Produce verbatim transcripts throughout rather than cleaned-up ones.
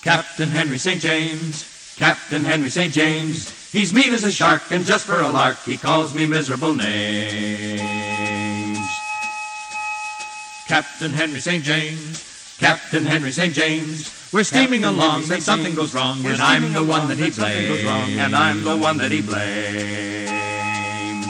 Captain Henry Saint James, Captain Henry Saint James. He's mean as a shark, and just for a lark, he calls me miserable names. Captain Henry Saint James, Captain Henry Saint James. We're steaming along, then something goes wrong, and I'm the one that he blames, and I'm the one that he blames.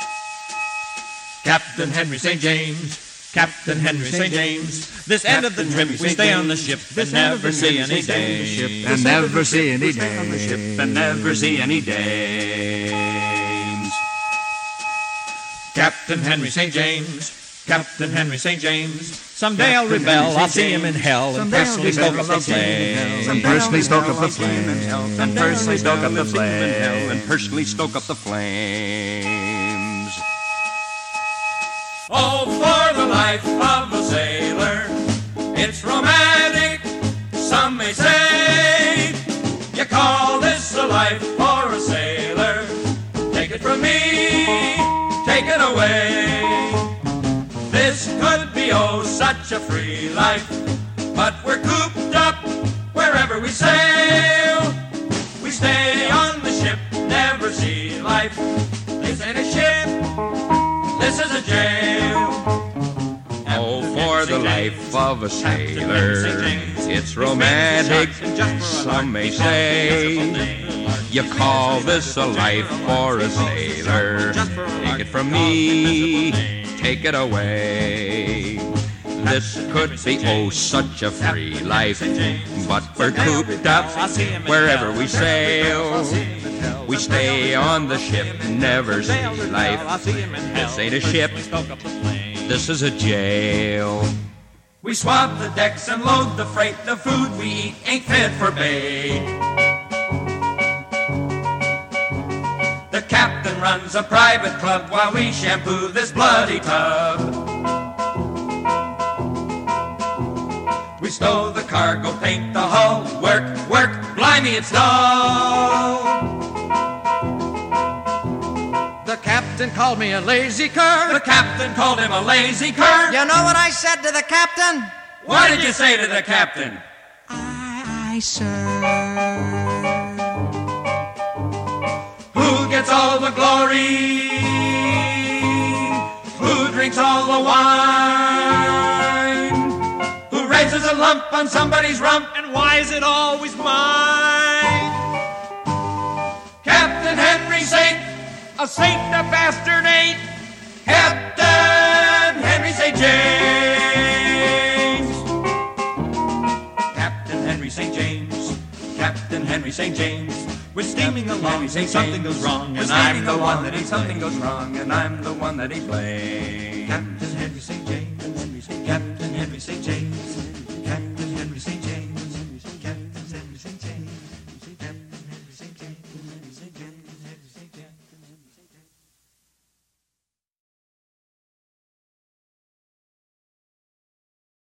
Captain Henry Saint James, Captain Henry Saint James. This end of the trip, we stay on the ship and never see any dames, and never see any dames, and never see any dames. Captain Henry Saint James, Captain Henry Saint James. Someday I'll rebel, I'll see him in hell, and personally stoke up the flames, and personally stoke up the flames, and personally stoke up the flames, and personally stoke up the flames. Oh, for the life of a sailor, it's romantic, some may say. You call this a life for a sailor? Take it from me, take it away. This could be, oh, such a free life, but we're cooped up wherever we sail. We stay on the ship, never see life. This ain't a ship, this is a jail. Oh, for the life of a sailor, it's romantic, some may say. You call this a life for a sailor? Take it from me, take it away. This could be, oh, such a free life, but we're cooped up wherever we sail. We stay on the ship, never see life. This ain't a ship, this is a jail. We swab the decks and load the freight. The food we eat ain't fit for bait. The captain runs a private club while we shampoo this bloody tub. We stow the cargo, paint the hull. Work, work, blimey, it's dull. The captain called me a lazy cur. The captain called him a lazy cur. You know what I said to the captain? What did you say to the captain? Aye, aye, sir. Who gets all the glory? Who drinks all the wine? Who raises a lump on somebody's rump? And why is it always mine? Captain Henry Saint, a saint, a bastard ain't. Captain Henry Saint James. Captain Henry Saint James, Captain Henry Saint James. We're steaming along, saying something goes wrong, and I'm the one that he something goes wrong, and I'm the one that he blames.